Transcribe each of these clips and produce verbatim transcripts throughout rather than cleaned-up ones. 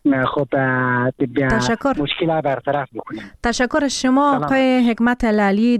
خب تشکر. مشکلات برطرف بکنیم. تشکر از شما آقای حکمت لالی.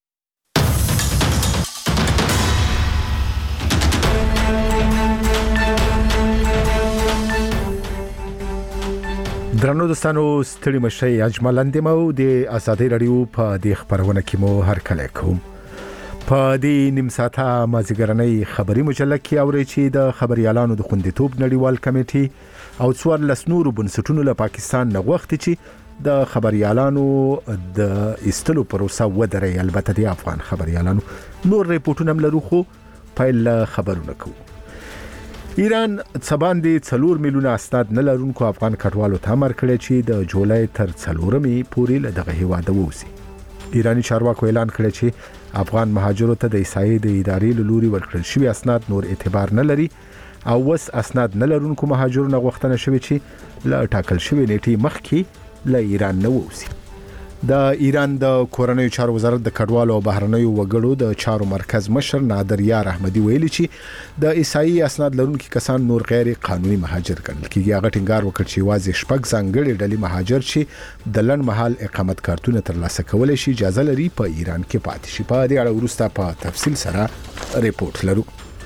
درنو دوستانو ستړي مشي اجملند مو د ازادي رادیو په د خبرونه کې مو هر کله کوم په دې نیم ساعته مازیګرنۍ خبري مجله کې اوري چې د خبريالانو د خوندیتوب نړیوال کمیټې او څوار لسنورو بنسټونو له پاکستان نه غوښتي چې د خبريالانو د استلو پروسه ودرې. البته د افغان خبريالانو نور ریپورتونه لرو خو په خبرونه کوو. ایران څباندې څلور میلیونه اسناد نه لرونکو افغان کډوالو ته امر کړی چې د جولای تر څلورمې پورې له دغه هیواده ووځي. ایرانی چارواکو اعلان کړی چې افغان مهاجرو ته د عیسائی د ادارې له لوري ورکړل شوی اسناد نور اعتبار نه لري او وس اسناد نه لرونکو مهاجرو نه غوښتنه شوې چې له ټاکل شوی نیټې مخکې له ایران نه ووځي. د ایران د کورنیو چارو وزارت د کډوالو او بهرنیو وګړو د چارو مرکز مشر نادر یار احمدی ویلي چې د عیسائی اسناد لرونکو کسان نور غیر قانوني مهاجر ګڼل کیږي. هغه ټینګار وکړ چې واځي شپږ ځانګړي ډلې مهاجر چې د لن محل اقامت کارتونه ترلاسه کولای شي اجازه لري په ایران کې پاتې شي. په دې اړه وروسته په تفصیل سره ریپورت لرو.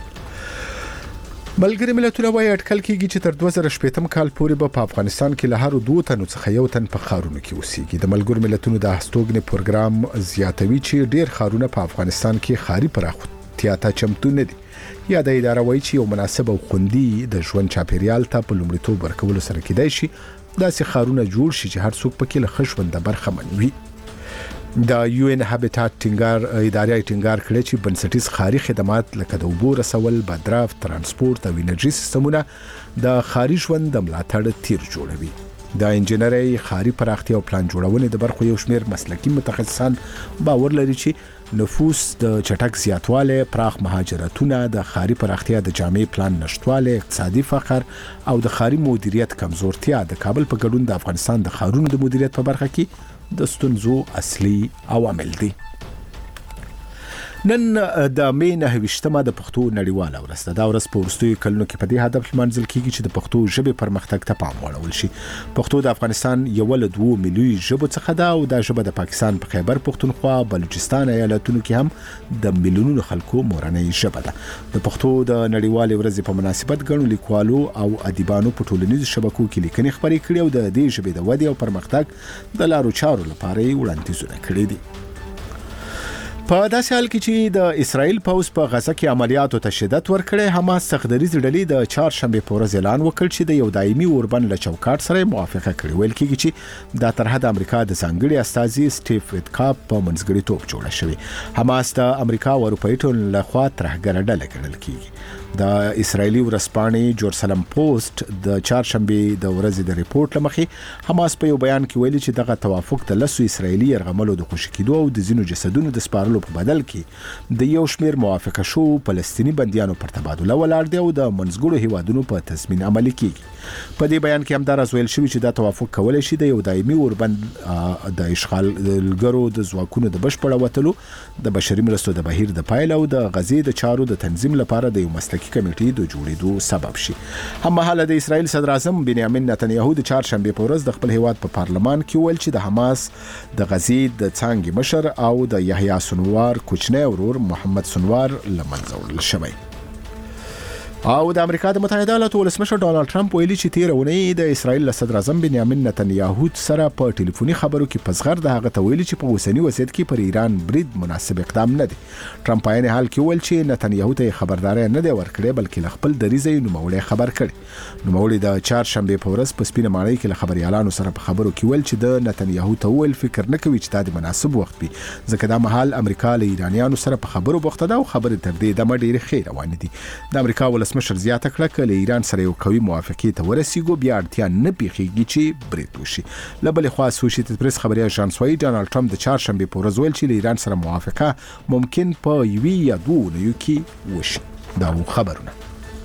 ملګری ملتونه وايي اټکل کیږي چې تر دوه زره شپږم کال پورې به په افغانستان کې له هر دوه تنو څخه یو تن په خارونو کې اوسېږي. د ملګرو ملتونو د هستوګنې پروګرام زیاتوي چې ډیر خارونه په افغانستان کې خاري پراختیا ته چمتو نه دي. یا د اداره وایي چې یو مناسب او خوندي د ژوند چاپیریال ته په لومړیتوب ورکولو سره کېدای شي داسې خارونه جوړ شي چې هر څوک پکې له ښه ژوند برخمن وي. د یو ان هابټات ټینګار ادارې ټینګار کړی چې بنسټیز خاري خدمات لکه د اوبو رسول، بدرافت، ترانسپورت او انرژي سیستمونه د خاري ژوند د ملاتړ تیر جوړوي. د انجنیری، خاري پراختیا او پلان جوړونې د برخو یو شمېر مسلکي متخصصان باور لري چې نفوس د چټک زیاتواله، پراخ مهاجرتونه، د خاري پراختیا د جامع پلان نشټواله، اقتصادي فقر او د خاري مدیریت کمزورتیا د کابل په ګډون د افغانستان د خارونو د مدیریت په برخه کې د ستونزو اصلي عوامل دي. نن د مې نه ویشتمه د پښتو نړیواله ورځ ده. دا ورځ په وروستیو کلونو کې په دې هدف لمانځل کیږي چې د پښتو ژبې پرمختګ ته پام واړول شي. پښتو د افغانستان یو له دوه ملیوني ژبو څخه ده او دا ژبه د پاکستان په خیبر پښتونخوا، بلوچستان ایالتونو کې هم د میلیونونو خلکو مورنۍ ژبه ده. د پښتو د نړیوالې ورځې په مناسبت ګڼو لیکوالو او ادیبانو په ټولنیزو شبکو کې لیکنې خپرې کړې او د دې ژبې د ودې او پرمختګ د لارو چارو لپاره وړاندیزونه کړي دي. په داسې حال کې چې د اسرائیل پوځ په غزه کې عملیاتو ته شدت ورکړی، حماس سختدریز ډلې د چهارشنبه په ورځ اعلان وکړ چې د یو دایمي اوربند له چوکاټ سره موافقه کړې. ویل کېږي چې دا تر حد امریکا د ځانګړي استازي سټیف ویتکاپ په منځګړیتوب جوړه شوې. حماس د امریکا او اروپایي ټولنې لخوا ترهګره ډله ګڼل کېږي. د اسرایلی ورځپاڼې جورسلم پوسټ د چهارشنبه د ورځې د ریپورت لمخې حماس په یو بیان کې ویلي چې دغه توافق د لسو اسرایلی يرغملو د خوشی کېدو او د زینو جسدونو د سپارلو په بدل کې د یو شمیر موافقه شو فلسطینی بنديانو پر تبادله ولاړ دی او د منځګړو هیوادونو په تضمین عملي کیږي. په دې بیان کې هم دا راځویل شوی چې دا توافق کولای شي د یو دایمي اوربند د اشغالګرو د ځواکونو د بشپړ وټلو، د بشري مرستو د بهیر د پایل او د غزې د چارو د تنظیم لپاره د یو مسلکي کمیټې د جوړېدو سبب شي. هم مهاله د اسرائیل صدر اعظم بنیامین نتنیاهو د چهارشنبه په ورځ د خپل هیواد په پارلمان کې ویل چې د حماس د غزې د څانګې مشر او د یحیی سنوار کوچنی ورور محمد سنوار لمنځه وړل شوی. او د امریکا د متحده ایالاتو ولسمشر ډانلډ ټرمپ ویلي چې تیر اونۍ د اسرائیل صدر اعظم بنیامین نتنیاهو سره په ټلیفوني خبرو کې پزغر د هغه ته ویلي چې په اوسنی وضعیت کې پر ایران برید مناسب اقدام نه دی. ټرمپ په حال کې ویل چې نتنیاهو ته خبرداري نه دی ورکړې بلکې خپل دریځ یې نوموړی خبر کړي. نوموړی د چهارشنبه په ورځ په سپینه ماڼۍ کې له خبريالانو سره په خبرو کې ویل چې د نتنیاهو ته ویل فکر نه کوي چې دا د مناسب وخت وي ځکه دا مهال امریکا له ایرانیانو سره په خبرو بوخته ده او خبرې تر دې دمه ډېرې ښې روانې دي. د امریکا ولسمشر زیاته کړه له ایران سره یو قوي موافقه ته ورسیږو بیا اړتیا نه پیښیږي چې برید وشي. له بل خوا اسوسییټډ پریس خبري اژانس وايي ډانلډ ټرمپ د چهارشنبه په ورځ ویل چې له ایران سره موافقه ممکن په یوې یا دوه اونیو کې وشي. دا و خبرونه.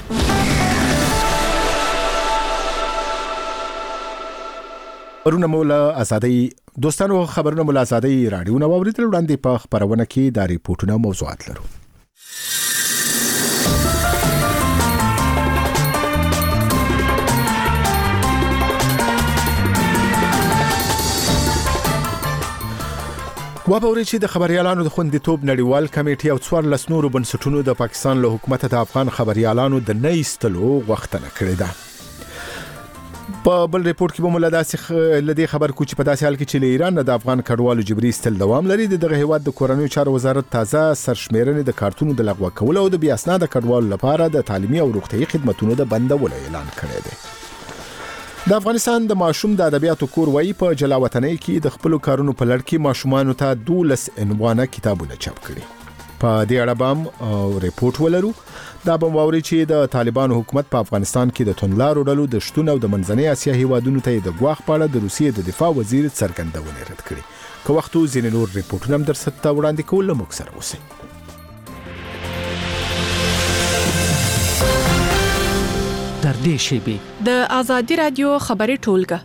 خبرونه مولا ازادي دوستانو خبرونه مولا ازادي رادیو نو اوریدل وړاندې په خبرونه کې د ریپورتونو موضوعات لرو. وبوري چې د خبريالانو د خوندیتوب نړیوال کمیټې او څوار لسنورو بنسټونو د پاکستان له حکومت د افغان خبريالانو د نه ایستلو غوښتنه کړې ده. په بل ریپورت کې به موږ داسې لدی خبر کو چې په داسې حال کې چې ایران د افغان کډوالو جبري استل دوام لري، دغه هیواد د کورنیو چارو وزارت تازه سرشمیرنې د کارتونو د لغوه کولو او د بیا اسناد کډوالو لپاره د تعلیمي او روغتيایي خدماتو د بندولو اعلان کړی دی. د افغانستان د ماشوم د ادبیاتو کور وایي په جلاوطنۍ کې د خپل کارونو په لړ کې ماشومان ته دولس عنوانه کتابونه چاپ کړي. په دې اړه به او ریپورت ولرو. دا به ووري چې د طالبانو حکومت په افغانستان کې د توندلارو ډلو د شتون او د منځنۍ اسیا هیوادونو ته د غواخ پاړه د روسیې د دفاع وزیر څرګندونه رد کړي. که وختو ځینې نور ریپورتونه هم درته وړاندې کول موږ سره اوسئ. در دې شیبې د آزادي رادیو خبري ټولګه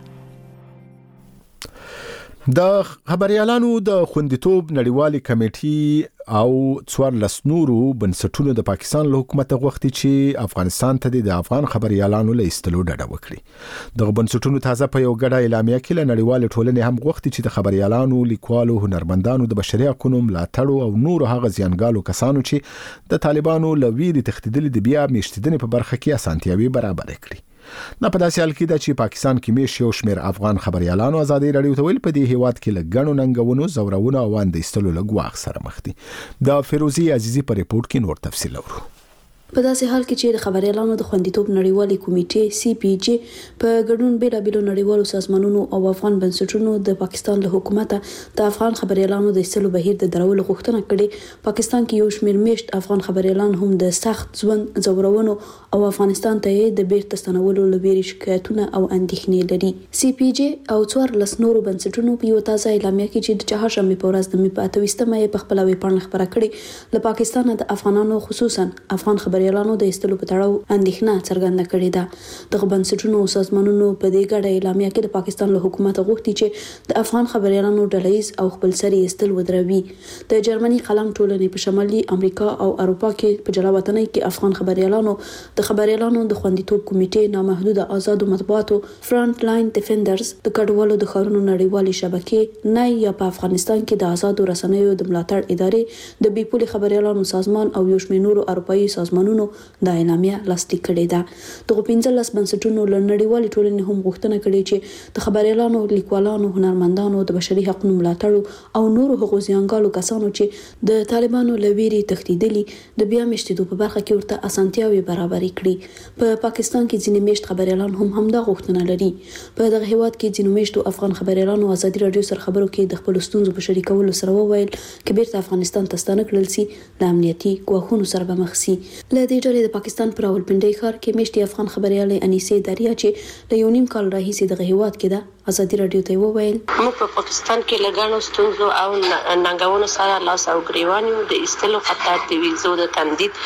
د خبريالانو د خوندیتوب نړیوالې کمیټې او څوار لسنورو بنسټونو د پاکستان له حکومت غوښتي چې افغانستان ته د افغان خبريالانو له ایستلو ډډه وکړي. د بنسټونو تازه په یو غړ اعلامیه کې له نړیوال ټولنې هم غوښتي چې د خبريالانو، لیکوالو، هنرمندانو، د بشري حقوقو ملاتړو او نور هغه زیانګالو کسانو چې د طالبانو له ویرې تښتیدل د بیا میشتیدنې په برخه کې اسانتیاوي برابر کړي. نه په داسې حال کې ده چې پاکستان کې میش یو شمېر افغان خبريالانو ازادي رادیو ته ویل په دې هیواد کې لګڼو ننګونو، زورونو او اندېستلو لګواخ سره مخ دي. د فیروزي عزیزي په ریپورت کې نور تفصیل اورو. په داسې حال کې چې د خبريالانو د خوندیتوب نړیوالې کمیټې سی پی جی په ګډون بیلابېلو نړیوالو سازمانونو او افغان بنسټونو د پاکستان له حکومت د افغان خبريالانو د ایستلو بهیر د درولو غوښتنه کړې. پاکستان کې یو شمېر میشت افغان خبريالان هم د سخت ژوند، زورونو او افغانستان ته د بیرته ستنولو لپاره شکایتونه او اندېښنې لري. سی پی جی او څوار لسنورو بنسټونو په یو تازه اعلامیه کې چې د چهارشنبه په ورځ د می په اتويستمه په خپل ویبپاڼه خبره کړې، له پاکستان د افغانانو خصوصا افغان خبريالانو د ایستلو په تړاو اندېښنه څرګنده کړې ده. د بنسټونو او سازمانونو په دې ګډه اعلامیه کې د پاکستان له حکومت غوښتي چې د افغان خبريالانو ډلهیز او خپلسري ایستل ودروي. د جرمني قلم ټولنې په شمالي امریکا او اروپا کې په جلاوطنۍ کې افغان خبريالانو د خبريالانو د خوندیتوب کمیټې، نامحدوده آزادو مطبوعاتو، فرانټ لاین ډیفندرز، د کډوالو د ښارونو نړیوالې شبکې، نه یا په افغانستان کې د آزادو رسنیو د ملاتړ ادارې، د بیپولي خبريالانو سازمان او یو شمېر نورو اروپایي سازمانونو د اعلامیه لاسلیک کړې ده. دغه پنځلس بنسټونو له نړیوالې ټولنې هم غوښتنه کړې چې د خبريالانو، لیکوالانو، هنرمندانو، د بشري حقوقو ملاتړو او نورو حقوق زیانګالو کسانو چې د طالبانو له ویرې تښتیدلي د بیا میشتېدو په برخه کې ورته اسانتیاوي برابر کړي. په پاکستان کې ځینې میشت خبريالان هم همدا غوښتنه لري. په دغه هیواد کې ځینې میشتو افغان خبريالانو آزادي رادیو سره خبرو کې د خپل ستونزو په شریکولو سره وویل چې بیرته افغانستان ته ستانه کړل سي د امنیتي ګواښونو سره به مخ سي. له دې ډلې د پاکستان پر راولپنډۍ ښار کې میشتي افغان خبريالې انیسې دریا چې له یو نیم کال راهیسې دغه هیواد کې ده آزادي رادیو ته وویل موږ په پاکستان کې لګانو ستونزو او ننګونو سره لاس او ګریوان یو. د ایستلو خطر، د ویزو د تمدید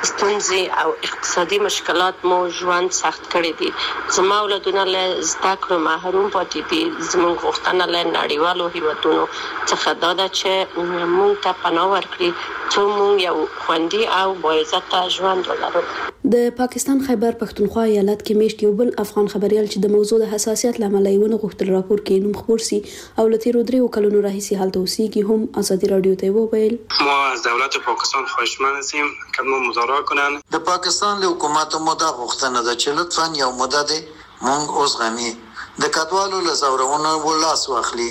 ستونزې او اقتصادي مشکلات مو ژوند سخت کړی دي. زما ولادونه له زده کړو محروم پاتې دي. زموږ غوښتنه له نړیوالو هیوادونو څخه دا ده چې موږ ته پناه ورکړي څو موږ یو خوندي او باعزته ژوند ولرو. د پاکستان خیبر پښتونخوا ایالت کې میشت یو بل افغان خبريال چې د موضوع د حساسیت لامل یې ونه غوښتل راپور کې نوم خبر سي او لته رو درې کلونو راهیسي حالت اوسېږي هم آزادي رادیو ته وویل ما از دولت پاکستان خواهشمند هستیم که ما مذاکره کنن. د پاکستان له حکومت مده غوښتنه ده چې لطفاً یو مدد مونږ اوس غمي د کډوالو له زورونو ولاس واخلي.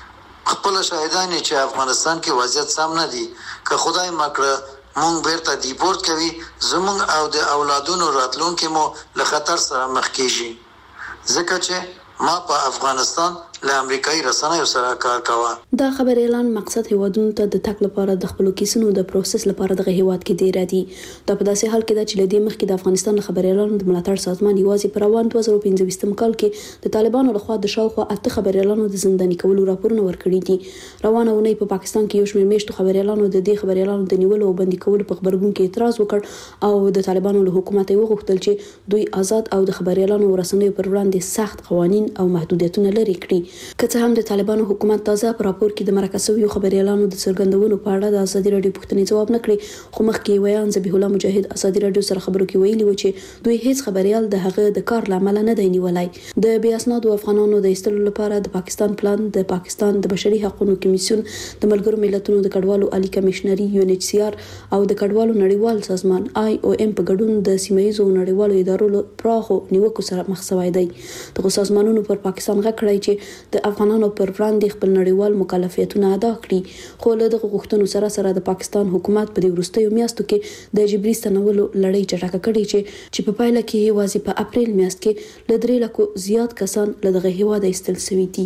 خپل شاهدان چې افغانستان کې وضعیت سم نه دي که خدای مکړه مونږ بیرته دیپورت کوي زمونږ او د اولادونو راتلونکي مو له خطر سره مخ کیږي ځکه چې ما په افغانستان له امریکایي رسنیو سره کار کاوه. دا خبر اعلان مقصد هیوادونو ته د تک لپاره د خپل کیسونو د پروسس لپاره دغه هیواد کې دی را دي. دا په داسې حال کې ده چې لدې مخکې د افغانستان د خبر اعلان د ملاتړ سازمان یوازې پر روان دوه زره پنځه کال کې د طالبانو لخوا د شاوخوا اته خبر اعلانونو د زنداني کولو راپورونه ورکړي دي. روانه ونی په پاکستان کې یو شمېر میشتو خبر اعلانونو د دې خبر اعلانونو د نیولو او بندي کولو په خبرګون کې اعتراض وکړ او د طالبانو له حکومت یې وغوښتل چې دوی آزاد او د خبر اعلانونو رسنیو پر وړاندې سخت قوانين او محدودیتونه لري کړي. که څه هم د طالبانو حکومت تازه په راپور کې د مرکه شویو خبريالانو د څرګندونو په اړه د ازادي رادیو پوښتنې ځواب نه کړی، خو مخکې ویان ذبیح الله مجاهد ازادي رادیو سره خبرو کې ویلي و چې دوی هیڅ خبريال د هغه د کار لامل نه دی نیولای. د بیا اسنادو افغانانو د ایستلو لپاره د پاکستان پلان د پاکستان د بشري حقوقو کمیسیون، د ملګرو ملتونو د کډوالو عالی کمشنري یو ان ایچ سی آر او د کډوالو نړیوال سازمان آی او ایم په ګډون د سیمایي نړیوالو ادارو پراخو نیوکو سره مخ شوی دی. دغه سازمانونو پر پاکستان غږ کړی چې د افغانانو پر وړاندې خپل نړیوال مکلفیتونه ادا کړي، خو له دغه غوښتنو سره سره د پاکستان حکومت په دې وروستیو میاشتو کې د جبري ستنولو لړۍ چټکه کړې چې چې په پایله کې یوازې په اپریل میاشت کې له درې لکو زیات کسان له دغه هیواده ایستل شوي دي.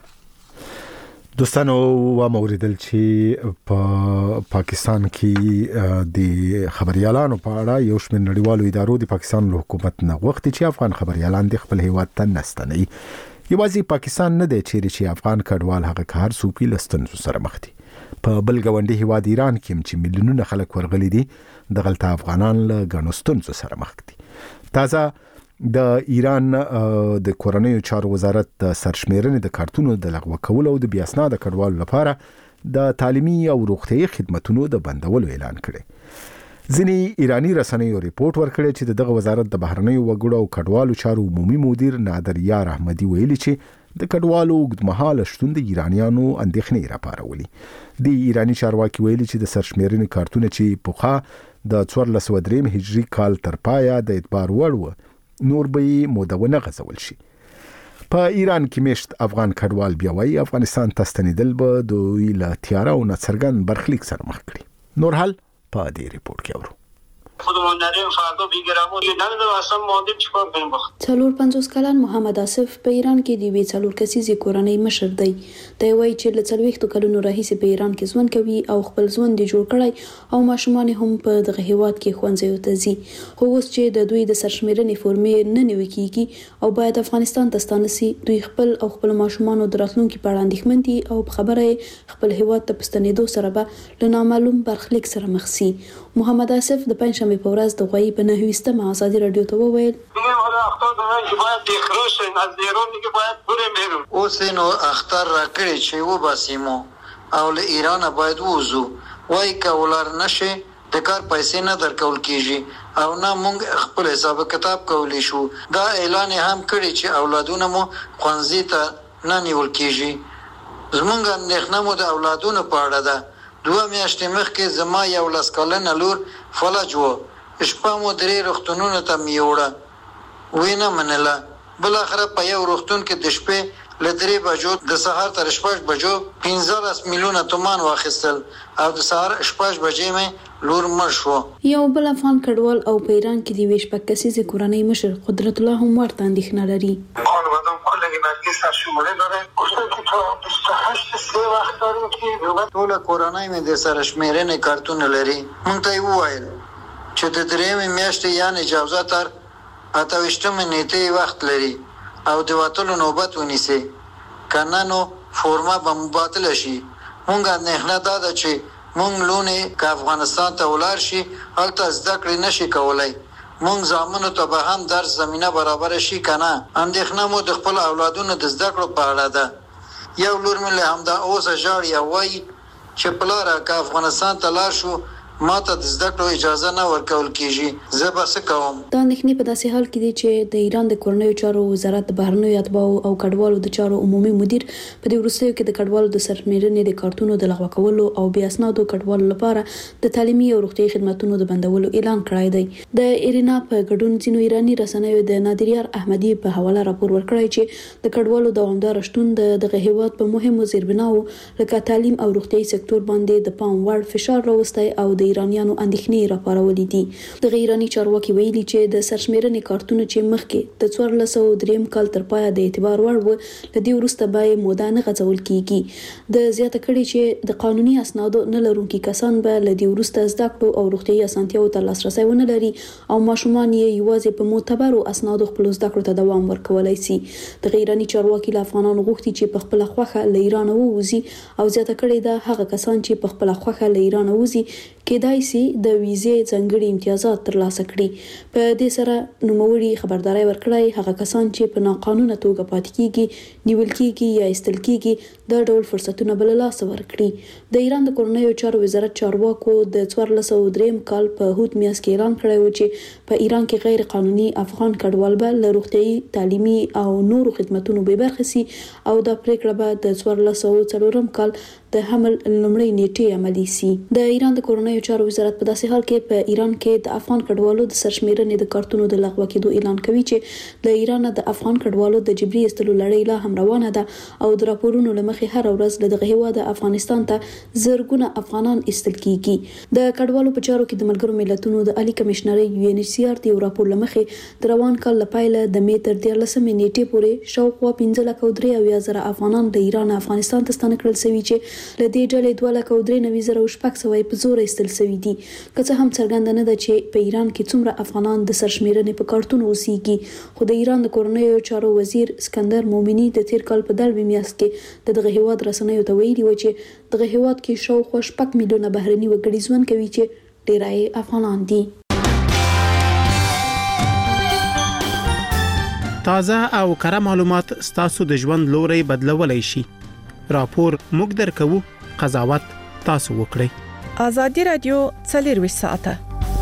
دوستانو و موریدل چې په پاکستان کې د خبريالانو په اړه یو شمېر نړیوالو ادارو د پاکستان له حکومت نه غوښتي چې افغان خبريالان د خپل هیواد ته نستنوي. یوازې پاکستان نه دی چیرې چې افغان کډوال هغه کار سوپی لستنزو سره مخ دي. په بل ګاونډي هیواد ایران کې چې میلیونونه خلک ورغلي دي، د غلطه افغانان له غنوستنزو سره مخ دي. تازه د ایران د کورنیو چارو وزارت د سرشمیرنې د کارتونو د لغوه کولو او د بیا اسناد کډوالو لپاره د تعلیمي او روغتیايي خدماتو د بندولو اعلان کړی. ځینې ایرانی رسنیو ریپورت ورکړی چې دغه وزارت د بهرنیو وګړو او کډوالو چارو عمومي مدیر نادر یار احمدي ویلي چې د کډوالو اوږدمهاله شتون د ایرانیانو اندېښنې راپارولي. د ایرانی چارواکي ویلي چې د سرشمیرنې کارتونه چې پوخا د څوارلس سوه درې هجري کال تر پایه د اعتبار وړ و، نور به مودونه غزول شي. په ایران کې مشت افغان کډوال بیا وایي افغانستان ته ستنېدل به دوی له تیاره او ناڅرګند برخلیک سره مخ کړي. نور حال په دې ریپورت کې اورو. خودمون نریم فردا بیگرامو یه نمیدونم اصلا ماندیم چیکار کنیم بخ. څلور پنځوس کلن محمد آصف په ایران کې د وی څلور کسیزې کورنۍ مشر دی. دی وایي چې له څلوېښتو کلونو راهیسې په ایران کې ژوند کوي او خپل ژوند یې جوړ کړی او ماشومان هم په دغه هیواد کې ښوونځیو ته ځي. خو اوس چې د دوی د سرشمیرنې فورمې نه نوي کیږي او باید افغانستان ته ستانه سي، دوی خپل او خپل ماشومانو د راتلونکي په اړه اندېښمن دي او په خبره یې خپل هیواد ته په ستنېدو سره به له نامعلوم برخلیک سره مخ سي. محمد آصف د پنجشنبې په ورځ د غوایي په نهویستمه ازادي رادیو ته وویل اوس نو اختر را کړی چې و باسیمو او له ایران باید ووزو، وای کولار نشي د کار پیسې نه درکول کیږي او نه مونږ خپل حساب کتاب کولی شو. دا اعلان هم کړی چې اولادونه مو ښوونځي ته نه نیول کیږي. زمونږ اندېښنه مو د اولادونو په اړه ده. دوه میاشتې مخکې زما یو لس کلنه لور فلج و، شپه مو درې روغتونونو ته مې یوړه، ویې نه منله. بالاخره په یو روغتون کې د شپې له درې بجو د سهار تر شپږ بجو پنځلس میلیونه تومان واخیستل او د سهار شپږ بجې مې لور مړ شو. یو بل افغان کډوال او په ایران کې د یوې شپږ کسیزې کورنۍ مشر قدرت الله هم ورته اندېښنه لري. ټوله کورنۍ مې د سرشمیرنې کارتونه لري. مونږ ته یې وویل چې د درېیمې میاشتې یعنې جوزه تر اته ویشتمې نیټې وخت لري او د وتلو نوبت ونیسي، که نه نو فورمه به مبادله شي. مونږ اندېښنه دا ده چې مونږ لونې که افغانستان ته ولاړ شي هلته زده کړې نشي کولی. مونږ زامنو ته به هم درس زمینه برابر شي که نه. اندېښنه مو د خپل اولادونو د زده کړو په اړه ده. یو لور مې له همدا اوسه ژاړي او وایي چې پلاره که افغانستان ته لاړ شو ما ته د زده کړو اجازه نه ورکول کیږي، زه به څه کوم. دا اندېښنې په داسې حال کې دي چې د ایران د کورنیو چارو وزارت د بهرنیو اتباعو او کډوالو د چارو عمومي مدیر په دې وروستیو کې د کډوالو د سرشمیرنې د کارتونو د لغوه کولو او بیا اسنادو کډوالو لپاره د تعلیمي او روغتیايي خدماتو د بندولو اعلان کړی دی. د ایرینا په ګډون ځینو ایرانی رسنیو د نادر یار احمدي په حواله راپور ورکړی چې د کډوالو دوامدار شتون د دغه هیواد په مهمو زیربناو لکه تعلیم او روغتیايي سکتور باندې د پام وړ فشار راوستی او د ایرانیانو اندېښنې راپارولې دي. د ایرانی چارواکي ویلي چې د سرشمیرنې کارتونه چې مخکې د څوارلس سوه درېیم کال تر پایه د اعتبار وړ و، له دې وروسته به موده نه غځول کیږي. د زیاته کړي چې د قانوني اسنادو نه لرونکي کسان به له دې وروسته زده کړو او روغتیايي اسانتیاوو ته لاسرسی ونه لري او ماشومان یې یوازې په معتبرو اسنادو خپل زده کړو ته دوام ورکولی سي. د ایرانی چارواکي له افغانانو غوښتي چې په خپله خوښه له ایران ووځي او زیاته کړي ده هغه کسان چې په خپله خوښه له ایران ووځي کېدای شي د ویزې ځانګړي امتیازات ترلاسه کړي. په دې سره نوموړي خبرداري ورکړای هغه کسان چې په ناقانونه توګه پاتې کیږي، نیول کیږي یا ایستل کیږي د ډول فرصتونه بل لاس ورکړي. د ایران د کورنیو چارو وزارت چارواکو د څوارلس سوه درې کال په هوت میاشت کې اعلان کړی و چې په ایران کې غیر قانوني افغان کډوال به له روغتیايي، تعلیمي او نورو خدماتونو بې برخې سي او دا پریکړه به د څوارلس سوه څلورم کال د حمل لومړۍ نیټې عملي سي. د ایران د کورنیو چارو وزارت په داسې حال کې په ایران کې د افغان کډوالو د سرشمیرنې د کارتونو د لغوه کېدو اعلان کوي چې د ایران د افغان کډوالو د جبري ایستلو لړۍ لا هم روانه ده او د راپورونو له مخې هر ورځ له دغه هیواد افغانستان ته زرګونه افغانان ایستل کیږي. د کډوالو په چارو کې د ملګرو ملتونو د عالی کمشنري یو ان ایچ سی آر د راپور له مخې د روان کال لپاره د می تر دیارلسمې نیټې پورې شاوخوا پنځه لک او درې اویا زره افغانان د ایران افغانستان ته ستانه کړل شوي چې له دې ډلې دوه لک او درې نوي زره او شپږ سوه په زور ایستل شوي دي. که څه هم څرګنده نه ده چې په ایران کې څومره افغانان د سرشمیرنې په کارتونو اوسېږي، خو د ایران د کورنیو چارو وزیر اسکندر مومني د تیر کال په دلوي میاشت کې د دغه هیواد رسنیو ته ویلي و چې دغه هیواد کې شاوخوا شپږ میلیونه بهرني وګړي ژوند کوي چې ډیری افغانان دي. تازه او کره معلومات ستاسو د ژوند لوري بدلولای شي. راپور موږ درکو، قضاوت تاسو وکړئ. ازادي رادیو څلورویشت ساعته.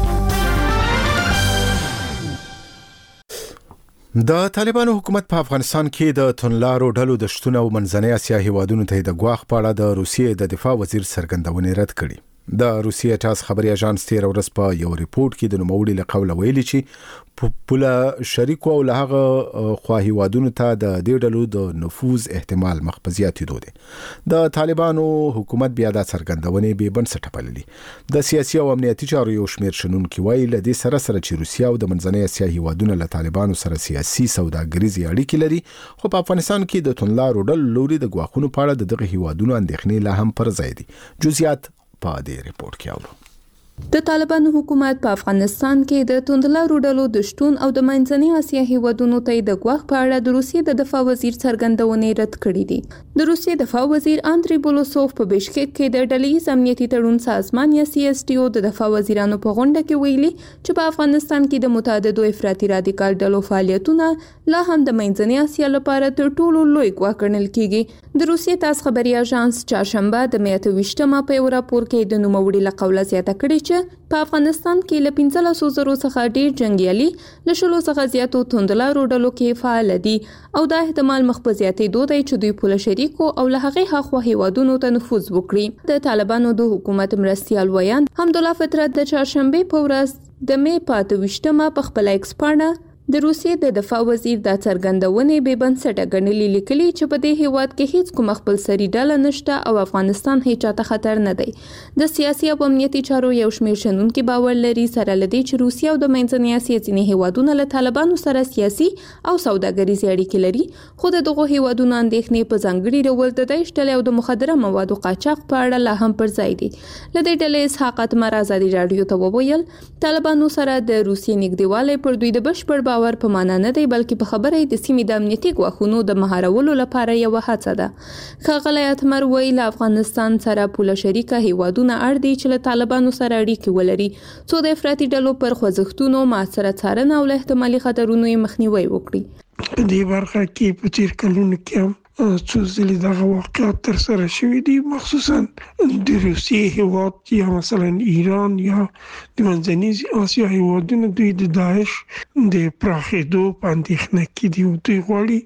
د طالبانو حکومت په افغانستان کې د تونلارو ډلو د شتون او منځنۍ اسیا هیوادونو ته د ګواښ په اړه د روسیې د دفاع وزیر څرګندونې رد کړې. د روسیې ټاس خبري اژانس تیر ورځ په یو ریپورت کې د نوموړي له قوله ویلي چې پوله شریکو او له هغه خوا هیوادونو ته د دې ډلو د نفوذ احتمال مخ په زیاتېدو دی. د طالبانو حکومت بیا د څرګندونې بې بنسټه بللې. د سیاسي او امنیتي چارو یو شمېر شنونکي وایي له دې سره سره چې روسیا او د منځنۍ اسیا هیوادونو له طالبانو سره سیاسي سوداګریزي اړیکې لري، خو په افغانستان کې د تونلارو ډلو لوري د ګواښونو په اړه د دغه هیوادونو اندېښنې لا هم پر ځای دي. جزئیات په دې ریپورت کې اورو. د طالبانو حکومت په افغانستان کې د توندلارو ډلو د شتون او د منځنۍ اسیا هیوادونو ته د ګواښ په اړه د روسیې د دفاع وزیر څرګندونې رد کړې دي. د روسیې دفاع وزیر اندری بولوسوف په بشکک کې د ډلهیز امنیتي تړون سازمان یا سی اس ټي او د دفاع وزیرانو په غونډه کې ویلي چې په افغانستان کې د متعددو افراطي رادیکال ډلو فعالیتونه لا هم د منځنۍ اسیا لپاره تر ټولو لوی ګواښ ګڼل کیږي. د روسیې تاس خبري اژانس چهارشنبه د مې اته ویشتمه په یو راپور کې د نوموړي له قوله زیاته کړې چې په افغانستان کې له پنځلسو زرو څخه ډیر جنگیالي له شلو څخه زیاتو توندلارو ډلو کې فعال دي او دا احتمال مخ په زیاتېدو دی چې دوی پوله شریکو او له هغې هاخوا هیوادونو ته نفوذ وکړي. د طالبانو د حکومت مرستیال ویاند حمدالله فطرت د چهارشنبې په ورځ د مې په اته ویشتمه په خپل ایکس پاڼه د روسیې د دفاع وزیر د څرګندونې بې بنسټه ګڼلې لیکلي چې په دې هیواد کې هیڅ کوم خپل سري ډله نشته او افغانستان هیڅ چاته خطر نه دی. د سیاسي او امنیتي چارو یو شمېر شنونکي باور لري سره لدی چې روسیه او د منځنۍ اسیا ځینې هیوادونه له طالبانو سره سیاسي او سوداګریزي اړیکې لري، خو د دغو هیوادونو اندېښنې په ځانګړي ډول د داعش ډلې او د مخدره موادو قاچاق په اړه لا هم پر ځای دي. له دې ډلې اسحاق اتمر ازادي راډیو ته وویل طالبانو سره د روسیې نږدېوالی پر دوی د بشپړ باور په معنا نه دی، بلکې په خبره د سیمې د امنیتي ګواښونو د مهارولو لپاره یو هڅه ده. ښاغلی اتمر وایي له افغانستان سره پوله شریکه هیوادونه اړ دي چې له طالبانو سره اړیکې ولري څو د افراطي ډلو پر خوځښتونو مؤثره څارنه او له احتمالي خطرونو یې مخنیوی وکړي. په دې برخه کې په تیر کلونو کې هم څو ځلې دغه واقعات تر سره شوي دي، مخصوصا د روسیې هیواد یا مثلا ایران یا د منځنۍ اسیا هیوادونه دوی د داعش د پراخېدو په اندېښنه کې دي او دوی غواړي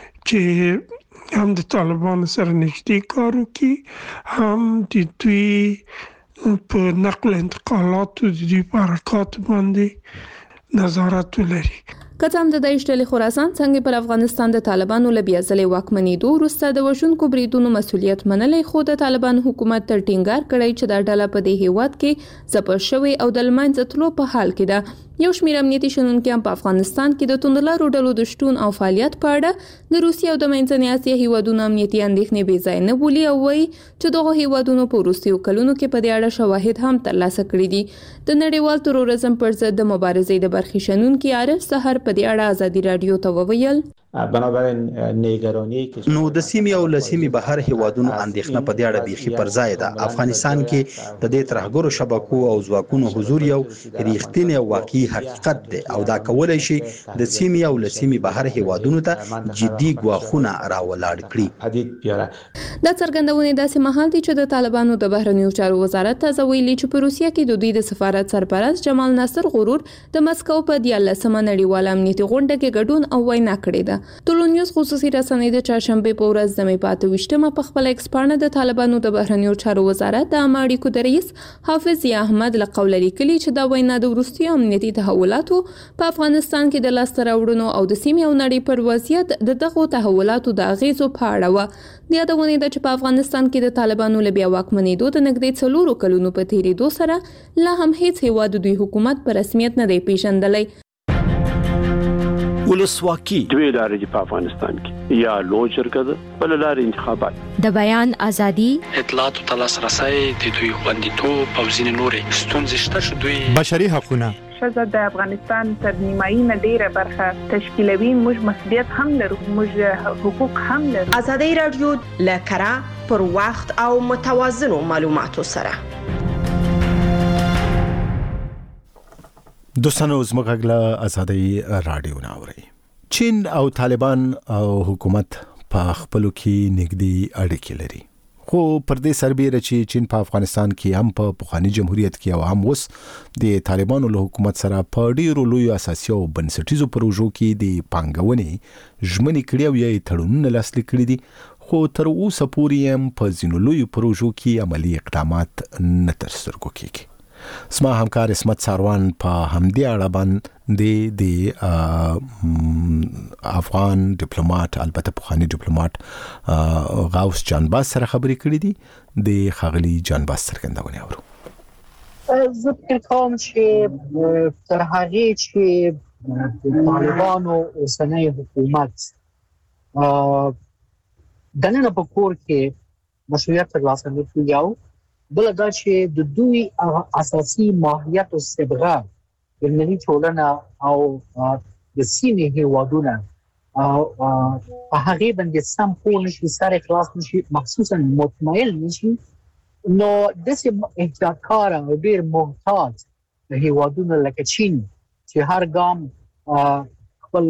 چې هم د طالبانو سره نږدې کار وکړي، هم د دوی په نقل انتقالاتو د دوی په حرکاتو باندې نظارت ولري. که څه هم د داعش ډلې خراسان څنګه پر افغانستان د طالبانو له بیا ځلې واکمنېدو وروسته د وژونکو بریدونو مسؤلیت منلی، خو د طالبانو حکومت تر ټینګار کړی چې دا ډله په دې هیواد کې ځپل شوې او د لمنځه تلو په حال کې ده. یو شمېر امنیتي شنونکي هم په افغانستان کې د توندلارو ډلو د شتون او فعالیت په اړه د روسیې او د منځنۍ اسیا هیوادونو امنیتي اندېښنې بې ځای نه بولي او وایي چې دغو هیوادونو په وروستیو کلونو کې په دې اړه شواهد هم ترلاسه کړي دي. د نړیوال تروریزم پر ضد د مبارزې د برخې شنونکي عارف سحر په دې اړه ازادي راډیو ته وویل بنابراین نگرانی نو د سیمې او لسیمې بهر هیوادونو اندېښنه په دې اړه بيخي پر ځای ده. افغانستان کې د دې ترهګرو شبکو او ځواکونو حضور یو ریښتینی او واقعي حقیقت دی او دا کولای شي د سیمې او لسیمې بهر هیوادونو ته جدي ګواښونه راولاړ کړي. دا څرګندونه داسې مهال دي چې د طالبانو د بهرنیو چارو وزارت تازه ویلي چې په روسیه کې د دوی د سفارت سرپرست جمال ناصر غرور د مسکو په دیارلسمه نړیواله امنیتي غونډه کې ګډون او وینا کړې ده. ټولنیوز خصوصي رسنۍ د چهارشنبه په ورځ د مې پاته وشتمه په خپل ایکس پاڼه د طالبانو د بهرنیو چارو وزارت د عامه اړیکو د رئیس حافظ ضیا احمد له قوله لیکلي چې دا وینا د وروستیو امنیتي تحولاتو په افغانستان کې د لاسته راوړنو او د سیمې او نړۍ پر وضعیت د دغو تحولاتو د اغیزو په اړه و. د یادونه ده چې په افغانستان کې د طالبانو له بیا واکمنېدو د نږدې څلورو کلونو په تیریدو سره لا هم هیڅ هیواد دوی حکومت په رسمیت نه دی پیژندلی. ولسواکي دوی لارې په افغانستان کې یا لوی جرګه ده بل لارې انتخابات د بیان ازادي اطلاعات او لاسرسي د دوی خوندیتوب او ځینې نورې ستونزې شته چې دوی بشري حقوقونه ښځه د افغانستان تر نیمایي نه ډیره برخه تشکیلوي. موږ مسؤلیت هم لرو، موږ حقوق هم لرو. ازادي رادیو لکره پر وخت او متوازنو معلوماتو سره دوستانو زموږ له ازادي رادیو ناوړي. چین او طالبان او حکومت په خپلو کې نږدې اړیکې لري، خو پر دې سربېره چې چین په افغانستان کې هم په پخوانی جمهوریت کې او هم اوس د طالبانو له حکومت سره په ډیرو لویو اساسي او بنسټیزو پروژو کې د پانګونې ژمنې کړې او یې تړونونه لاسلیک کړي دي، خو تر اوسه پورې هم په ځینو لویو پروژو کې عملی اقدامات نه تر سترګو کېږي. سما همکار اسمت ساروان په همدې اړه باندې د افغان ډیپلوماټ البته پخوانی ډیپلوماټ غوث جانباز سره خبرې کړې دي. د خاغلی جانباز څرګندونه اورو. زه فکر کوم چې تر هغه چې طالبانو اوسنۍ حکومت دنه په کور کې مسؤلیت ترلاسه نه کړي یو بل دا چې د دوی اساسي ماهیت او صبغه د نړۍ ټولنه او د سیمې هیوادونه په هغه باندې سم پول نشي سره خلاص نشي مخصوصا مطمئن نشي نو د سیمې احتکار او ډیر محتاط هیوادونه لکه چین چې هر ګام خپل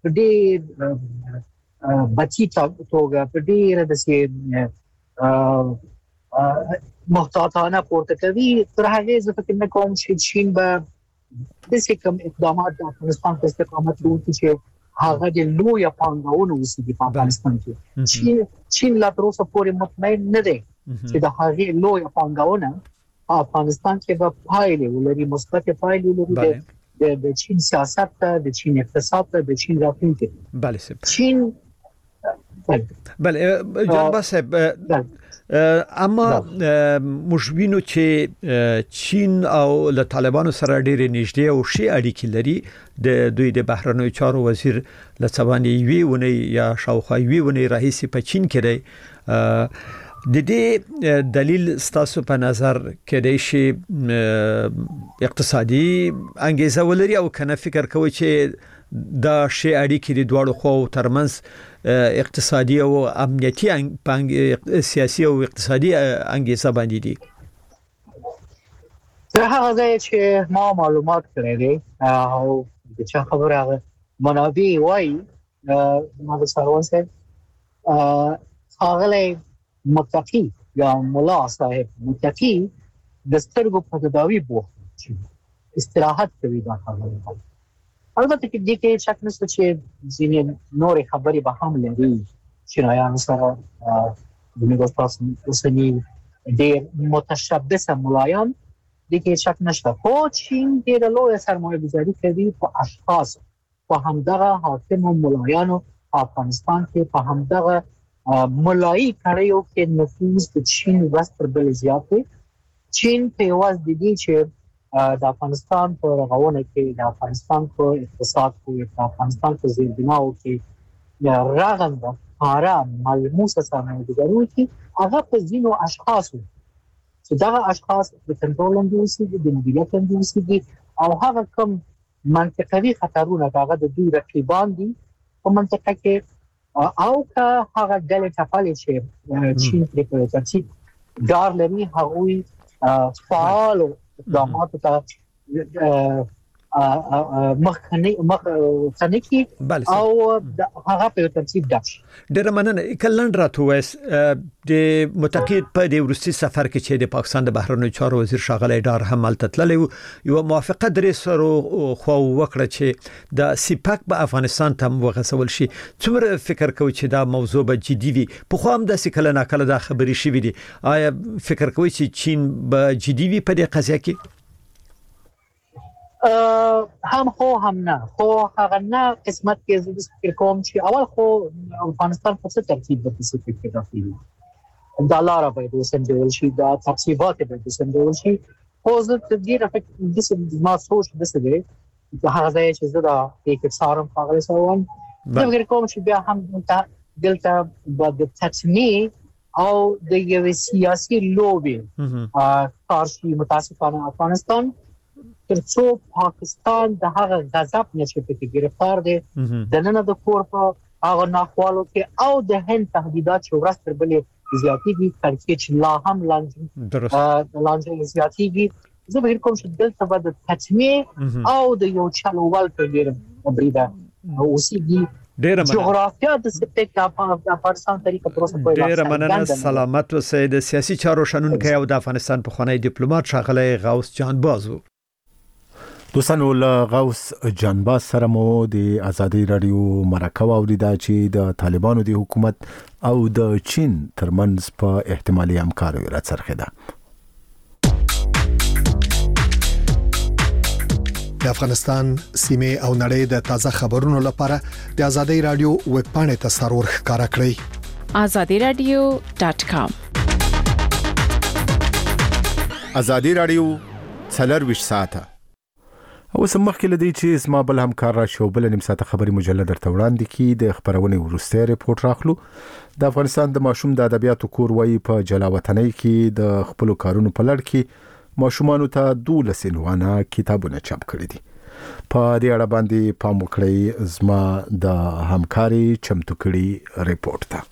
ډیر بچی توګه په ډیر د سیمې محتاطانه پورته کوي. تر هغه زه فکر نه کوم چې چین به د څه کوم اقدامات د افغانستان په استقامت وکړي چې هغه د لوی پانګونو وسیږي په افغانستان کې. چین چین لا تر اوسه پورې مطمئن نه دی چې د هغه لوی پانګونه په افغانستان کې به پایلې ولري، مثبت پایلې ولري د چین سیاست ته، د چین اقتصاد ته، د چین راتلونکي. بله صاحب. چین بله جناب صاحب اما موږ وینو چې چین او له طالبانو سره ډېرې نږدې او ښې اړیکې لري. د دوی د بهرنیو چارو وزیر له څه باندې یوې اونۍ یا شاوخوا یوې اونۍ راهیسې په چین کې دی. د دې دلیل ستاسو په نظر کېدای شي اقتصادي انګیزه ولري او کنه فکر کوي چې دا شی اړیکې د دواړو خواو ترمنځ اقتصادي او امنیتي سیاسي او اقتصادي انګیزه باندې دي؟ زه هغه ځای چې ما معلومات کړی دي او د چا خبره هغه منابع وایي ما د سروان صاحب هغه متقی یا مولا صاحب متقی د سترګو په تداوی بوخت استراحت کوي دا خبره. البته کې د کې شک نشته چې ځینې نورې خبرې به هم لري چې رايان سره د میګوستاس اوسنی ډېر متشبث ملایان د کې شک نشته. خو چین ډېر لوی سرمایه گذاري کوي په اشخاص په همدغه حاکم ملایانو افغانستان کې په همدغه ملایي کړیو کې نفوذ د چین وستر بل زیات دی. چین په واز د دې چې د افغانستان په رغونه کې د افغانستان په اقتصاد کې د افغانستان په زیربناو کې یا راغنده پارا ملموسه سرمایه گذاري کې هغه په ځینو اشخاصو چې دا اشخاص د کنټرول اندوسي د مدیریت اندوسي او هغه کوم منطقوي خطرونه هغه د دوی رقیبان دي په منطقه کې او که هغه ډلې ټاپلې چې چین پرې کوي چې دار لري هغه فعال اقدامات ته مخنی مخ څنګه او هغه په ترتیب داش ډېر مننه کلن راتو وس د متقید په د روسي سفر کې چې د پاکستان د بهرنیو چارو وزیر شاغلی ډار هم تللی یو موافقه درې سره خو وکړه چې د سیپاک په افغانستان ته وغسول شي څومره فکر کوي چې دا موضوع به جدي وي په خو هم د سکل نه کله دا خبري شي وي آیا فکر کوي چې چین به جدي وي په دې قضیه کې هم خو هم نه خو هغه نه قسمت کې زه فکر کوم چې اول خو افغانستان په څه ترتیب به څه فکر راځي د لاره باید وسنجول شي دا تفصیلات باید وسنجول شي خو زه تدیر فکر د څه ما سوچ د څه دی هغه ځای چې زه دا کې څارم هغه سوال زه فکر کوم چې بیا هم دلته د تطمیع او د یو سیاسي لوبي کارشي متاسفانه افغانستان ترڅو پاکستان د هغه غضب نشي پکې گرفتار دي د نن د کور په هغه ناخوالو کې او د هند تهدیدات چې ورځ تر بلې زیاتېږي ترڅو چې لا هم لاندې لاندې زیاتېږي زه به کوم چې دلته به د تطمیع او د یو چلوول په ډیره بریده اوسېږي ډیره مننه جغرافیا د سپیک د افغانستان طریقه پروسه په ډیره مننه سلامت اوسئ د سیاسي چارو شنونکي او د افغانستان په خونی ډیپلوماټ شاغلی غوث جانبازو دوستانو له غوث جانباز سره مو د ازادي رادیو مرکه واوریده چې د طالبانو د حکومت او د چین ترمنځ په احتمالي همکارۍ راڅرخیده. د افغانستان سیمه او نړۍ د تازه خبرونو لپاره د ازادي رادیو ویب پاڼې ته سرور ښکارا کړئ azadi radio dot com. ازادي رادیو څلور ساعته او سمخ کې لدی چې اسما بل همکار را شو بل نیم ساعته خبري مجله درته وړاندې کی د خبرونه ورسته ریپورت راخلو. د افغانستان د ماشوم د ادبیاتو کور وای په جلاوطنۍ کې د خپل کارونو په لړ کې ماشومانو ته دولس عنوانه کتابونه چاپ کړي دي. په دې اړه باندې پام وکړئ زما د همکاري چمتو کړي ریپورت ته.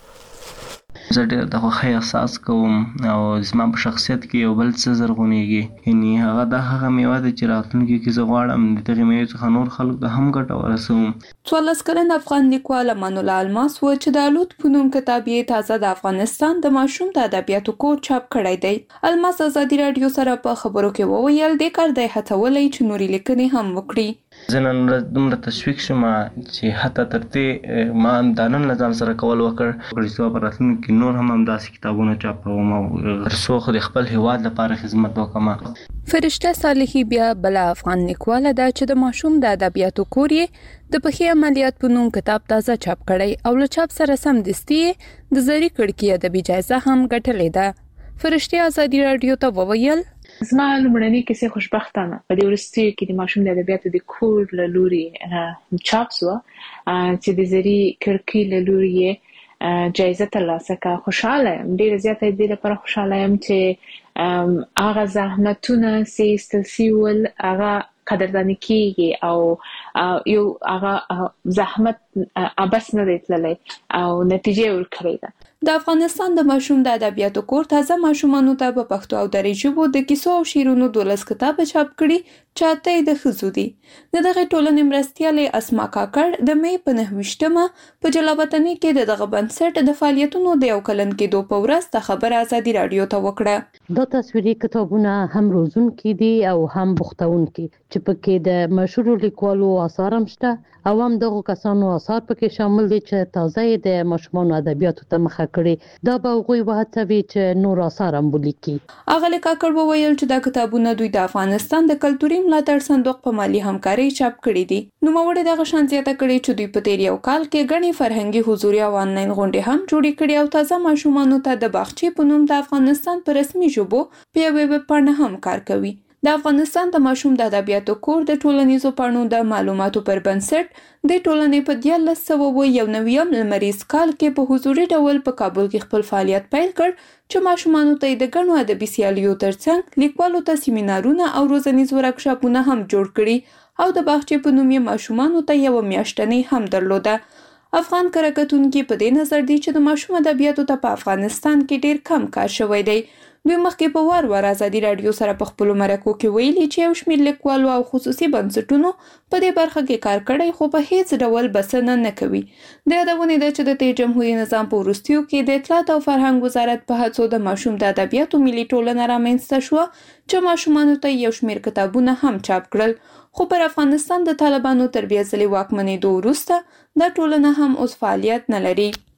زه ډېر د خوښۍ احساس کوم او زما په شخصیت کې یو بل څه زرغونېږي یعنی هغه د هغه میوه ده چې راتلونکي کې زه غواړم د دغې میوې څخه نور خلک ته هم ګټه ورسوم. څوارلس کلن افغان لیکوال امان الله الماس و چې د الوت په نوم کتاب یې تازه د افغانستان د ماشوم د ادبیاتو کور چاپ کړی دی. الماس ازادي رادیو سره په خبرو کې وویل د کار دی هڅولی چې نوري لیکنې هم وکړي. زه نن ورځ دومره تشویق شوم چې حتی تر دې ما دا نن له ځان سره کول وکړ چې په راتلونکي کې نور هم همداسې کتابونه چاپوم او ترڅو د خپل هیواد لپاره خدمت وکړم. فرشته صالحي بیا بل افغان لیکواله ده چې د ماشوم د ادبیاتو کور یې د پخې عملیات په نوم کتاب تازه چاپ کړی او له چاپ سره سم دستي د زری کړکۍ ادبي جایزه هم ګټلې ده. فرشته ازادي رادیو ته وویل زما لومړنۍ کیسې خوشبختانه په دې وروستیو کې د ماشوم د ادبیاتو د کور له لوري چاپ شوه چې د زری کړکۍ له لوري جایزه ترلاسه کړه. خوشاله یم ډېره زیاته دې لپاره خوشاله یم چې هغه زحمتونه چې ایستل سوي هغه قدرداني کیږي او یو هغه زحمت ابس نه دی تللی او نتیجه ورکړې ده. د افغانستان د ماشوم د ادبیاتو کور تازه ماشومانو ته په پښتو او دري ژبو د کیسو او شعرونو دولس کتابه چاپ کړي چې اته د ښځو دي. د دغه ټولنې مرستیالې اسما کاکړ د مې په نهه ویشتمه په جلاوطنۍ کې د دغه بنسټ د فعالیتونو د یو کلن کېدو په ورځ د خبر ازادي رادیو ته وکړه. دا تصویري کتابونه هم روزونکي دي او هم بوختونکي چې پکې د مشهور لیکوالو آثار هم شته او هم دغه کسانو آثار پکې شامل دي چې تازه د ماشومان ادبیاتو ته مخه کړي. دا به غوي وهڅوي چې نور آثار هم ولیکي. اغه کاکړ وویل چې دا کتابونه دوی د افغانستان د کلتوري ملاتړ صندوق په مالی همکاري چاپ کړي دي. نو موږ دغه شان زیاته کړي چې دوی په تیر یو کال کې غني فرهنګي حضوري او انلاین غونډې هم جوړې کړي او تازه ماشومانو ته د باغچې په نوم د افغانستان په رسمي ژبو په ویب پاڼه هم کار کوي. د افغانستان د ماشوم د ادبیاتو کور د ټولنیزو پاڼو د معلوماتو پر بنسټ د ټولنې په دیارلس سوه یو نویم لمریز کال کې په حضوري ډول په کابل کې خپل فعالیت پیل کړ چې ماشومانو ته د غنو ادبي سیالیو ترڅنګ لیکوالو ته سیمینارونه او روزنیز ورکشاپونه هم جوړ کړي او د باغچې په نوم یې ماشومانو ته یو میاشتنۍ هم درلوده. افغان کارکتونکي په دې نظر دي چې د ماشوم ادبیاتو ته په افغانستان کې ډیر کم کار شوی دی. دوی مخکې په وار وار ازادي راډیو سره په خپلو مرکو کې ویلي چې یو شمېر لیکوالو او خصوصي بنسټونو په دې برخه کې کار کړی خو په هیڅ ډول بسنه نه کوي. د یادونې ده چې د دې جمهوریت نظام په وروستیو کې د اطلاعات او فرهنګ وزارت په هڅو د ماشوم د ادبیاتو ملي ټولنه رامنځته شوه چې ماشومانو ته یو شمېر کتابونه هم چاپ کړل. خو پر افغانستان د طالبانو تر بیا ځلې واکمنېدو وروسته دا ټولنه هم اوس فعالیت نه لري.